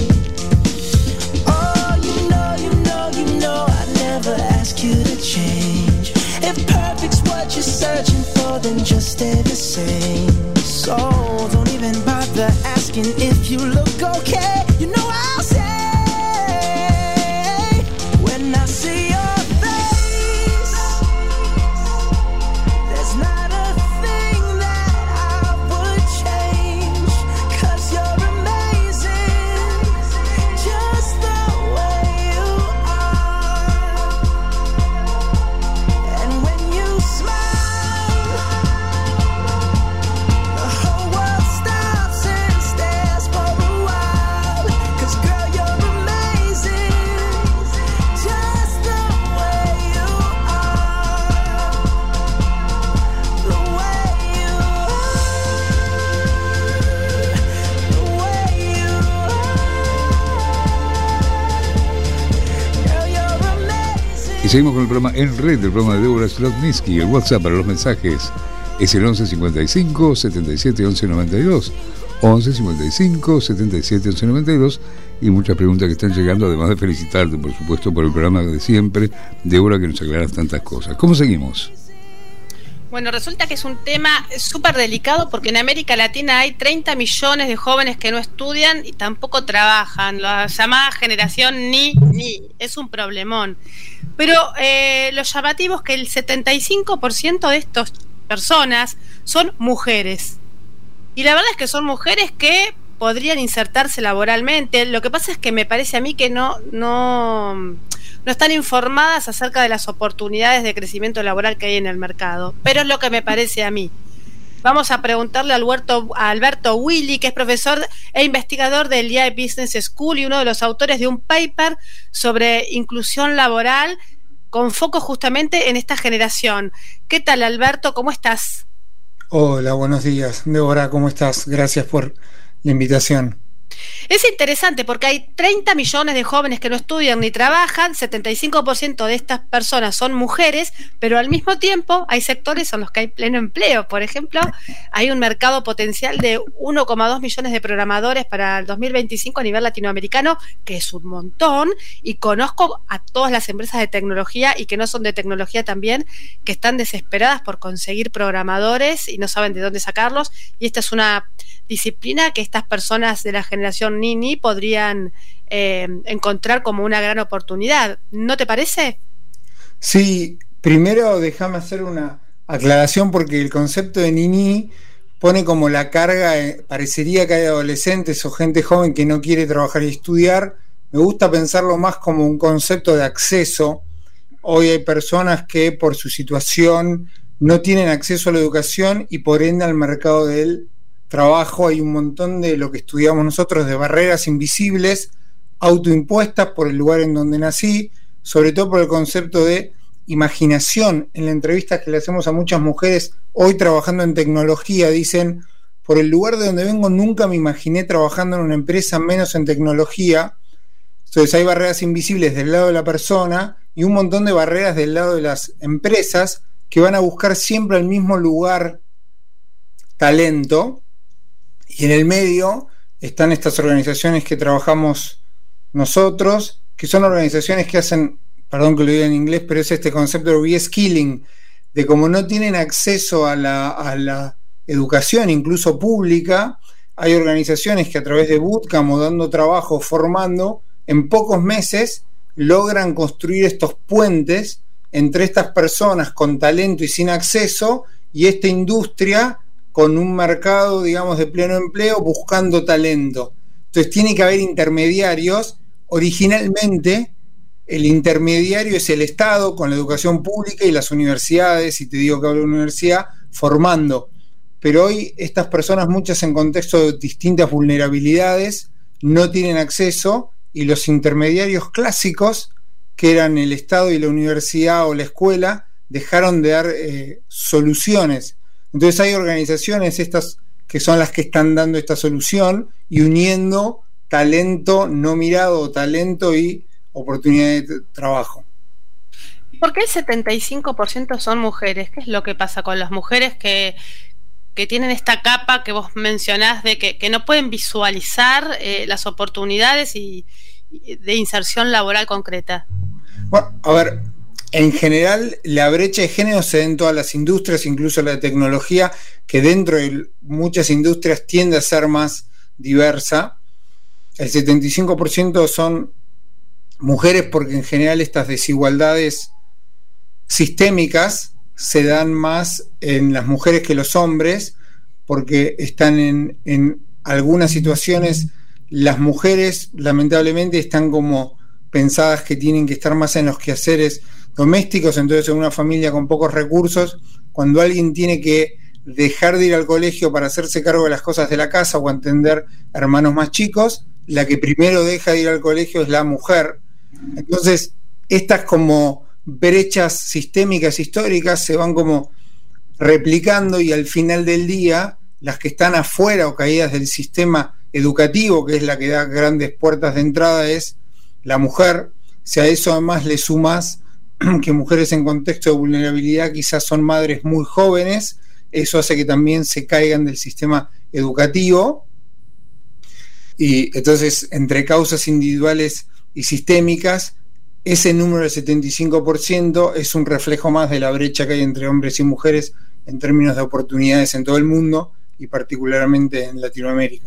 Oh, you know, I never ask you to change. If perfect's what you're searching for, then just stay the same. So don't even bother asking if you look okay. You know I'll say, when I see your face, there's not a thing that I would change, 'cause you're amazing, just the way you are. And when you smile, the whole world stops and stares for a while, 'cause girl, you're amazing, just the way you are. The way you are, the way you are. Girl, you're amazing. Y seguimos con el programa En Red, el programa de Débora Slotnitzky. El WhatsApp para los mensajes es el 11 55 77 11 92. 11 55 77 11 92. Y muchas preguntas que están llegando, además de felicitarte, por supuesto, por el programa de siempre. Débora, que nos aclaras tantas cosas. ¿Cómo seguimos? Bueno, resulta que es un tema súper delicado porque en América Latina hay 30 millones de jóvenes que no estudian y tampoco trabajan. La llamada generación ni. Es un problemón. Pero lo llamativo es que el 75% de estas personas son mujeres. Y la verdad es que son mujeres que podrían insertarse laboralmente. Lo que pasa es que me parece a mí que no están informadas acerca de las oportunidades de crecimiento laboral que hay en el mercado. Pero es lo que me parece a mí. Vamos a preguntarle a Alberto Willy, que es profesor e investigador del Yale Business School y uno de los autores de un paper sobre inclusión laboral con foco justamente en esta generación. ¿Qué tal, Alberto? ¿Cómo estás? Hola, buenos días. Débora, ¿cómo estás? Gracias por la invitación. Es interesante porque hay 30 millones de jóvenes que no estudian ni trabajan, 75% de estas personas son mujeres, pero al mismo tiempo hay sectores en los que hay pleno empleo. Por ejemplo, hay un mercado potencial de 1,2 millones de programadores para el 2025 a nivel latinoamericano, que es un montón, y conozco a todas las empresas de tecnología y que no son de tecnología también, que están desesperadas por conseguir programadores y no saben de dónde sacarlos, y esta es una disciplina que estas personas de la generación Nini podrían encontrar como una gran oportunidad. ¿No te parece? Sí, primero déjame hacer una aclaración porque el concepto de Nini pone como la carga, parecería que hay adolescentes o gente joven que no quiere trabajar y estudiar. Me gusta pensarlo más como un concepto de acceso. Hoy hay personas que por su situación no tienen acceso a la educación y por ende al mercado del trabajo. Hay un montón de lo que estudiamos nosotros de barreras invisibles, autoimpuestas por el lugar en donde nací, sobre todo por el concepto de imaginación. En la entrevista que le hacemos a muchas mujeres hoy trabajando en tecnología, dicen: por el lugar de donde vengo nunca me imaginé trabajando en una empresa, menos en tecnología. Entonces hay barreras invisibles del lado de la persona y un montón de barreras del lado de las empresas que van a buscar siempre al mismo lugar talento. Y en el medio están estas organizaciones que trabajamos nosotros, que son organizaciones que hacen, perdón que lo diga en inglés, pero es este concepto de reskilling, de como no tienen acceso a la educación, incluso pública, hay organizaciones que a través de bootcamp o dando trabajo, formando, en pocos meses logran construir estos puentes entre estas personas con talento y sin acceso y esta industria con un mercado, digamos, de pleno empleo buscando talento. Entonces tiene que haber intermediarios. Originalmente el intermediario es el Estado con la educación pública y las universidades, si te digo que hablo de universidad, formando. Pero hoy estas personas, muchas en contexto de distintas vulnerabilidades, no tienen acceso, y los intermediarios clásicos, que eran el Estado y la universidad o la escuela, dejaron de dar soluciones. Entonces hay organizaciones estas que son las que están dando esta solución y uniendo talento no mirado, talento y oportunidades de trabajo. ¿Por qué el 75% son mujeres? ¿Qué es lo que pasa con las mujeres que tienen esta capa que vos mencionás de que no pueden visualizar las oportunidades y de inserción laboral concreta? Bueno, a ver, en general la brecha de género se da en todas las industrias, incluso la tecnología, que dentro de muchas industrias tiende a ser más diversa. El 75% son mujeres porque en general estas desigualdades sistémicas se dan más en las mujeres que los hombres, porque están en algunas situaciones, las mujeres lamentablemente están como pensadas que tienen que estar más en los quehaceres domésticos. Entonces en una familia con pocos recursos, cuando alguien tiene que dejar de ir al colegio para hacerse cargo de las cosas de la casa o atender hermanos más chicos, la que primero deja de ir al colegio es la mujer. Entonces estas como brechas sistémicas históricas se van como replicando, y al final del día las que están afuera o caídas del sistema educativo, que es la que da grandes puertas de entrada, es la mujer. Si a eso además le sumas que mujeres en contexto de vulnerabilidad quizás son madres muy jóvenes, eso hace que también se caigan del sistema educativo. Y entonces, entre causas individuales y sistémicas, ese número del 75% es un reflejo más de la brecha que hay entre hombres y mujeres en términos de oportunidades en todo el mundo y particularmente en Latinoamérica.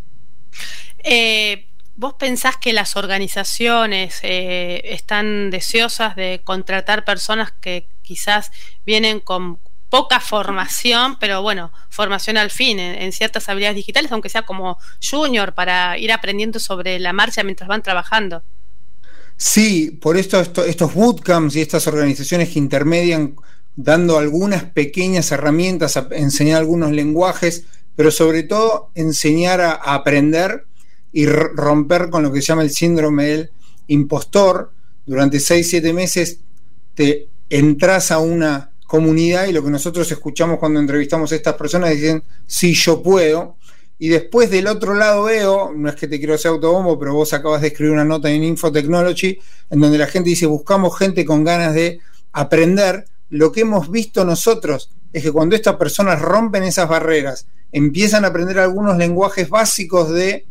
¿Vos pensás que las organizaciones están deseosas de contratar personas que quizás vienen con poca formación, pero bueno, formación al fin en ciertas habilidades digitales, aunque sea como junior, para ir aprendiendo sobre la marcha mientras van trabajando? Sí, por estos bootcamps y estas organizaciones que intermedian dando algunas pequeñas herramientas, a enseñar algunos lenguajes, pero sobre todo enseñar a aprender y romper con lo que se llama el síndrome del impostor. Durante 6-7 meses te entras a una comunidad y lo que nosotros escuchamos cuando entrevistamos a estas personas dicen, sí, yo puedo. Y después del otro lado veo, no es que te quiero hacer autobombo, pero vos acabas de escribir una nota en Infotechnology en donde la gente dice, buscamos gente con ganas de aprender. Lo que hemos visto nosotros es que cuando estas personas rompen esas barreras, empiezan a aprender algunos lenguajes básicos de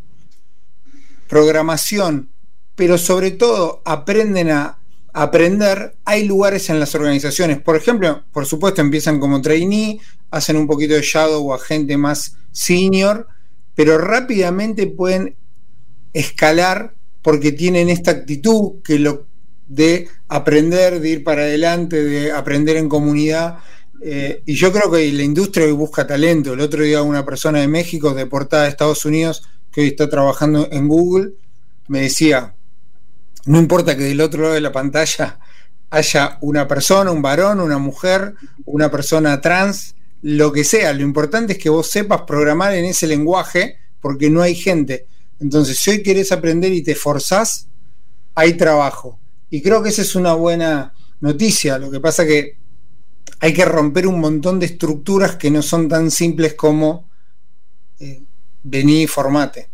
programación, pero sobre todo aprenden a aprender, hay lugares en las organizaciones. Por ejemplo, por supuesto, empiezan como trainee, hacen un poquito de shadow a gente más senior, pero rápidamente pueden escalar porque tienen esta actitud de aprender, de ir para adelante, de aprender en comunidad. Y yo creo que la industria hoy busca talento. El otro día una persona de México, deportada de Estados Unidos, que hoy está trabajando en Google, me decía, no importa que del otro lado de la pantalla haya una persona, un varón, una mujer, una persona trans, lo que sea, lo importante es que vos sepas programar en ese lenguaje, porque no hay gente. Entonces, si hoy querés aprender y te forzás, hay trabajo. Y creo que esa es una buena noticia. Lo que pasa que hay que romper un montón de estructuras que no son tan simples como vení y formate.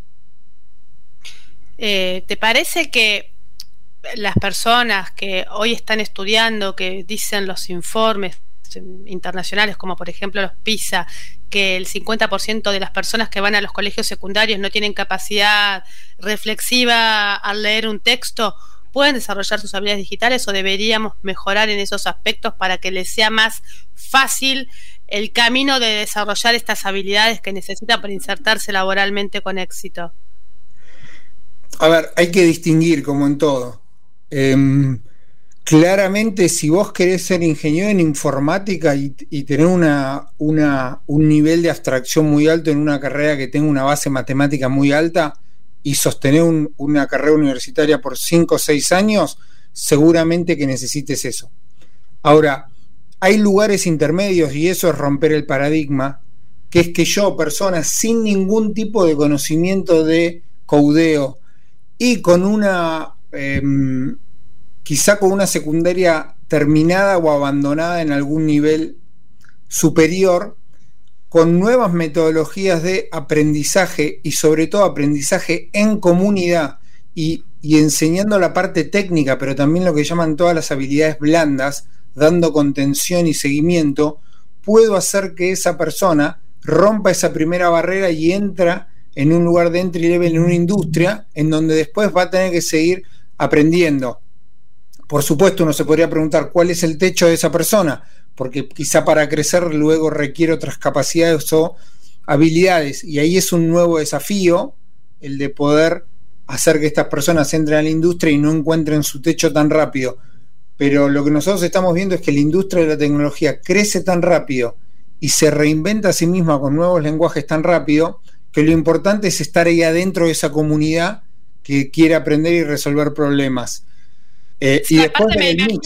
¿Te parece que las personas que hoy están estudiando, que dicen los informes internacionales, como por ejemplo los PISA, que el 50% de las personas que van a los colegios secundarios no tienen capacidad reflexiva al leer un texto, pueden desarrollar sus habilidades digitales, o deberíamos mejorar en esos aspectos para que les sea más fácil el camino de desarrollar estas habilidades que necesitan para insertarse laboralmente con éxito? A ver, hay que distinguir como en todo. Claramente, si vos querés ser ingeniero en informática y tener un nivel de abstracción muy alto en una carrera que tenga una base matemática muy alta y sostener una carrera universitaria por 5 o 6 años, seguramente que necesites eso. Ahora, hay lugares intermedios y eso es romper el paradigma, que es que yo, persona sin ningún tipo de conocimiento de codeo y con quizá con una secundaria terminada o abandonada en algún nivel superior, con nuevas metodologías de aprendizaje y sobre todo aprendizaje en comunidad y enseñando la parte técnica, pero también lo que llaman todas las habilidades blandas, dando contención y seguimiento, puedo hacer que esa persona rompa esa primera barrera y entra en un lugar de entry level en una industria en donde después va a tener que seguir aprendiendo. Por supuesto, uno se podría preguntar cuál es el techo de esa persona, porque quizá para crecer luego requiere otras capacidades o habilidades, y ahí es un nuevo desafío el de poder hacer que estas personas entren a la industria y no encuentren su techo tan rápido. Pero lo que nosotros estamos viendo es que la industria de la tecnología crece tan rápido y se reinventa a sí misma con nuevos lenguajes tan rápido, que lo importante es estar ahí adentro de esa comunidad que quiere aprender y resolver problemas. Sí, y aparte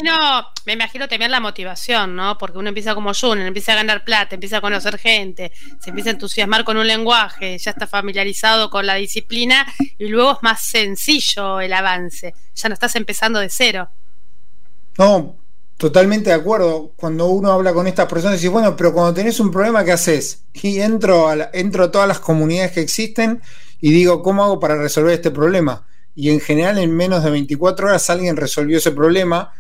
me imagino también la motivación, ¿no? Porque uno empieza como junior, empieza a ganar plata, empieza a conocer gente, se empieza a entusiasmar con un lenguaje, ya está familiarizado con la disciplina y luego es más sencillo el avance, ya no estás empezando de cero. No, totalmente de acuerdo. Cuando uno habla con estas personas, dice, bueno, pero cuando tenés un problema, ¿qué haces? Y entro a todas las comunidades que existen y digo, ¿cómo hago para resolver este problema? Y en general en menos de 24 horas alguien resolvió ese problema,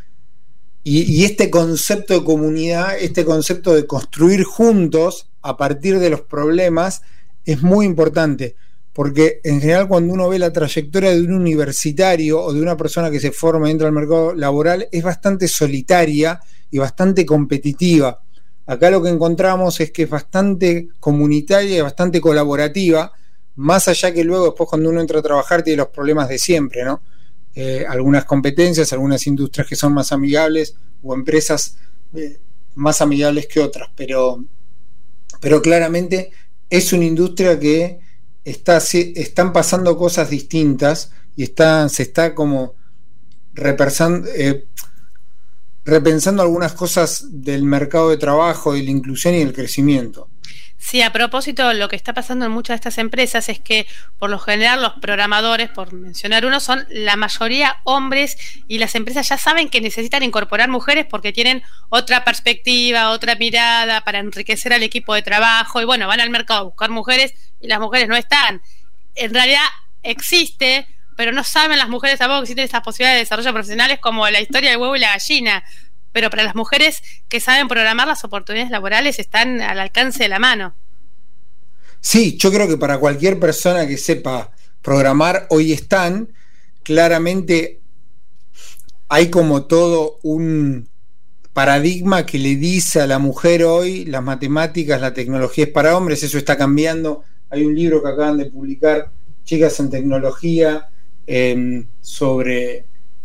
y este concepto de comunidad, este concepto de construir juntos a partir de los problemas es muy importante, porque en general cuando uno ve la trayectoria de un universitario o de una persona que se forma dentro del mercado laboral es bastante solitaria y bastante competitiva. Acá lo que encontramos es que es bastante comunitaria y bastante colaborativa, más allá que luego después cuando uno entra a trabajar tiene los problemas de siempre, ¿no? Algunas competencias, algunas industrias que son más amigables o empresas más amigables que otras, pero claramente es una industria que están pasando cosas distintas y se está como repensando algunas cosas del mercado de trabajo, de la inclusión y del crecimiento. Sí, a propósito, lo que está pasando en muchas de estas empresas es que por lo general los programadores, por mencionar uno, son la mayoría hombres, y las empresas ya saben que necesitan incorporar mujeres porque tienen otra perspectiva, otra mirada para enriquecer al equipo de trabajo, y bueno, van al mercado a buscar mujeres y las mujeres no están. En realidad existe, pero no saben las mujeres tampoco que existen estas posibilidades de desarrollo profesionales, como la historia del huevo y la gallina. Pero para las mujeres que saben programar, las oportunidades laborales están al alcance de la mano. Sí, yo creo que para cualquier persona que sepa programar hoy están, claramente hay como todo un paradigma que le dice a la mujer hoy, las matemáticas, la tecnología es para hombres, eso está cambiando. Hay un libro que acaban de publicar, Chicas en Tecnología, sobre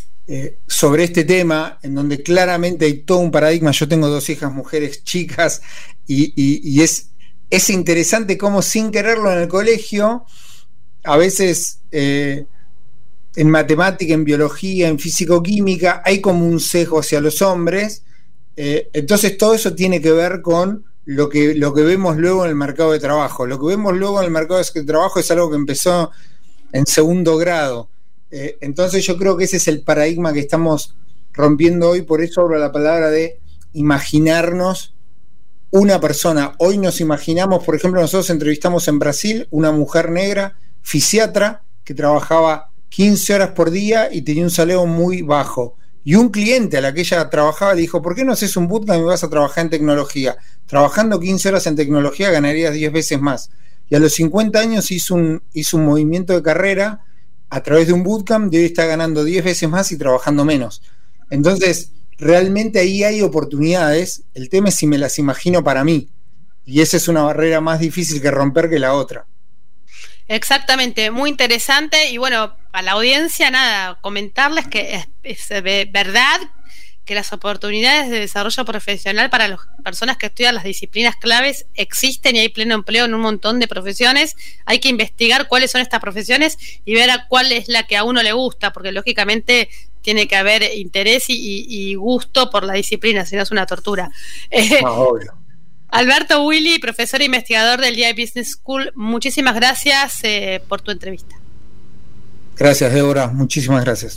este tema, en donde claramente hay todo un paradigma. Yo tengo 2 hijas mujeres chicas y es interesante cómo sin quererlo en el colegio, a veces en matemática, en biología, en físico-química, hay como un sesgo hacia los hombres. Entonces todo eso tiene que ver con lo que vemos luego en el mercado de trabajo. Lo que vemos luego en el mercado de trabajo es algo que empezó en segundo grado. Entonces yo creo que ese es el paradigma que estamos rompiendo hoy. Por eso hablo la palabra de imaginarnos una persona. Hoy nos imaginamos, por ejemplo, nosotros entrevistamos en Brasil una mujer negra, fisiatra, que trabajaba 15 horas por día y tenía un salario muy bajo. Y un cliente a la que ella trabajaba le dijo, ¿por qué no haces un bootcamp y vas a trabajar en tecnología? Trabajando 15 horas en tecnología ganarías 10 veces más. Y a los 50 años hizo un movimiento de carrera a través de un bootcamp, y hoy está ganando 10 veces más y trabajando menos. Entonces, realmente ahí hay oportunidades. El tema es si me las imagino para mí. Y esa es una barrera más difícil que romper que la otra. Exactamente, muy interesante. Y bueno, a la audiencia, nada, comentarles que es verdad que las oportunidades de desarrollo profesional para las personas que estudian las disciplinas claves existen y hay pleno empleo en un montón de profesiones. Hay que investigar cuáles son estas profesiones y ver a cuál es la que a uno le gusta, porque lógicamente tiene que haber interés y gusto por la disciplina, si no es una tortura. Obvio. Alberto Willy, profesor e investigador del DI Business School, muchísimas gracias por tu entrevista. Gracias, Débora, muchísimas gracias.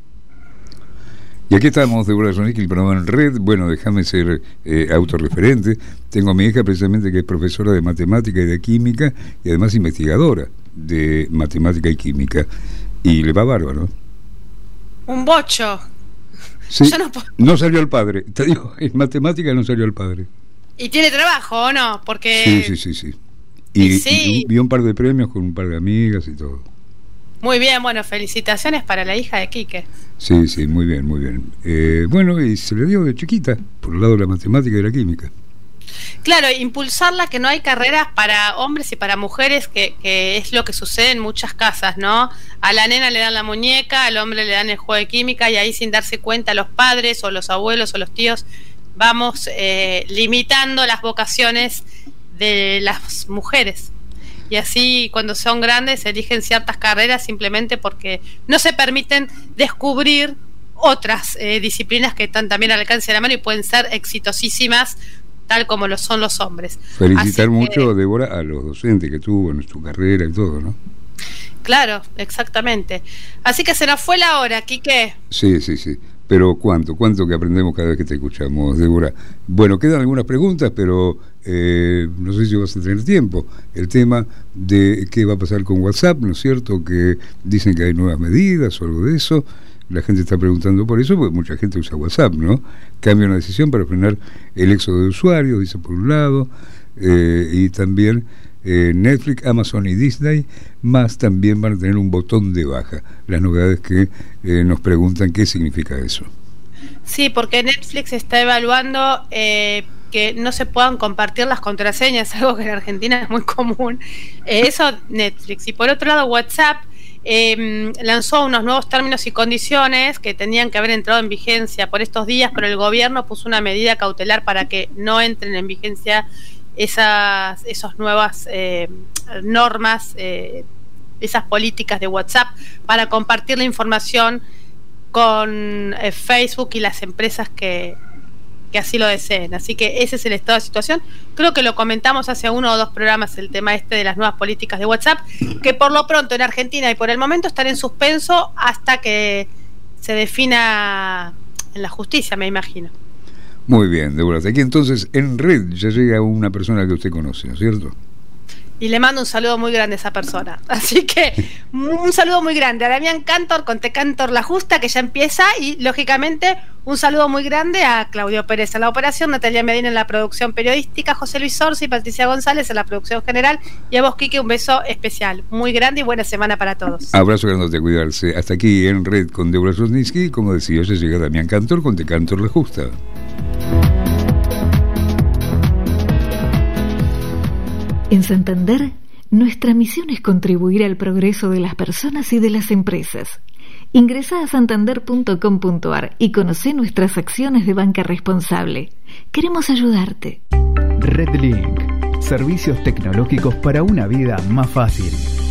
Y aquí estamos, Débora Sonic, el programa en red. Bueno, déjame ser autorreferente. Tengo a mi hija precisamente que es profesora de matemática y de química y además investigadora de matemática y química. Y le va bárbaro. Un bocho. Sí, no salió al padre. Te digo, en matemática no salió al padre. ¿Y tiene trabajo o no? Porque... Sí. Y un par de premios con un par de amigas y todo. Muy bien, bueno, felicitaciones para la hija de Quique. Sí, muy bien. Bueno, y se le dio de chiquita, por el lado de la matemática y de la química. Claro, impulsarla, que no hay carreras para hombres y para mujeres, que es lo que sucede en muchas casas, ¿no? A la nena le dan la muñeca, al hombre le dan el juego de química, y ahí sin darse cuenta los padres o los abuelos o los tíos vamos limitando las vocaciones de las mujeres. Y así cuando son grandes eligen ciertas carreras simplemente porque no se permiten descubrir otras disciplinas que están también al alcance de la mano y pueden ser exitosísimas tal como lo son los hombres. Felicitar mucho, Débora, a los docentes que tuvo en su carrera y todo, ¿no? Claro, exactamente. Así que se nos fue la hora, Quique. Sí. Pero cuánto que aprendemos cada vez que te escuchamos, Débora. Bueno, quedan algunas preguntas, pero no sé si vas a tener tiempo. El tema de qué va a pasar con WhatsApp, ¿no es cierto? Que dicen que hay nuevas medidas o algo de eso. La gente está preguntando por eso, porque mucha gente usa WhatsApp, ¿no? Cambia una decisión para frenar el éxodo de usuarios, dice por un lado, y también Netflix, Amazon y Disney, más también van a tener un botón de baja. Las novedades que nos preguntan qué significa eso. Sí, porque Netflix está evaluando que no se puedan compartir las contraseñas, algo que en Argentina es muy común. Eso Netflix. Y por otro lado, WhatsApp lanzó unos nuevos términos y condiciones que tenían que haber entrado en vigencia por estos días, pero el gobierno puso una medida cautelar para que no entren en vigencia esas nuevas normas, esas políticas de WhatsApp para compartir la información con Facebook y las empresas que así lo deseen. Así que ese es el estado de situación. Creo que lo comentamos hace 1 o 2 programas, el tema de las nuevas políticas de WhatsApp, que por lo pronto en Argentina y por el momento están en suspenso hasta que se defina en la justicia, me imagino. Muy bien, Débora. Aquí entonces en red ya llega una persona que usted conoce, ¿no es cierto? Y le mando un saludo muy grande a esa persona. Así que un saludo muy grande a Damián Cantor con Te Cantor La Justa, que ya empieza, y lógicamente un saludo muy grande a Claudio Pérez en la operación, Natalia Medina en la producción periodística, José Luis Sorsi y Patricia González en la producción general, y a vos, Quique, un beso especial. Muy grande y buena semana para todos. Abrazo grande, a cuidarse. Hasta aquí en red con Débora Sosninsky. Como decía, ya llega Damián Cantor con Te Cantor La Justa. En Santander, nuestra misión es contribuir al progreso de las personas y de las empresas. Ingresá a santander.com.ar y conoce nuestras acciones de banca responsable. Queremos ayudarte. RedLink, servicios tecnológicos para una vida más fácil.